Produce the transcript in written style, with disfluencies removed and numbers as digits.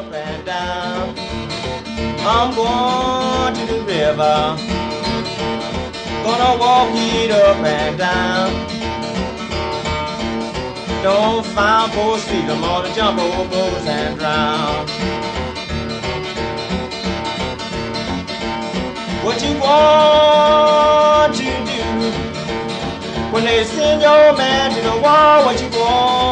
up and down. I'm going to the river, gonna walk it up and down. Don't find 4 feet, I'm gonna jump overboard and drown. What you want to do when they send your man to the wall? What you want